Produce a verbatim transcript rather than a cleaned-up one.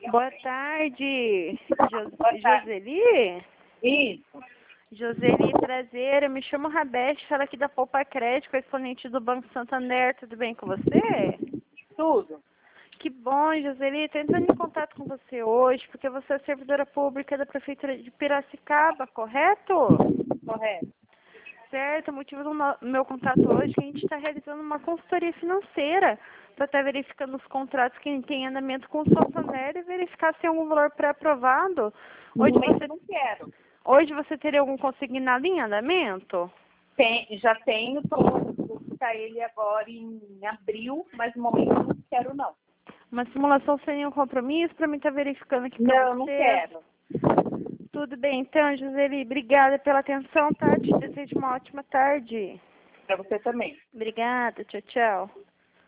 Boa tarde, Jo- Boa tarde. Joseli? Isso. Joseli, prazer, eu me chamo Rabete, falo aqui da Poupa Crédito, exponente do Banco Santander, tudo bem com você? Tudo. Que bom, Joseli, estou entrando em contato com você hoje, porque você é servidora pública da Prefeitura de Piracicaba, correto? Correto. Certo, o motivo do no- meu contato hoje é que a gente está realizando uma consultoria financeira para estar verificando os contratos que tem em andamento com o Santander e verificar se tem algum valor pré-aprovado. No Hoje momento você, eu não quero. hoje você teria algum consignado em andamento? Tem, já tenho, estou buscar ele agora em abril, mas no momento eu não quero não. Uma simulação sem nenhum compromisso para mim estar verificando aqui para Não, você. não quero. Tudo bem, então, Joseli, obrigada pela atenção, tá? Te desejo uma ótima tarde. Para você também. Obrigada, tchau, tchau.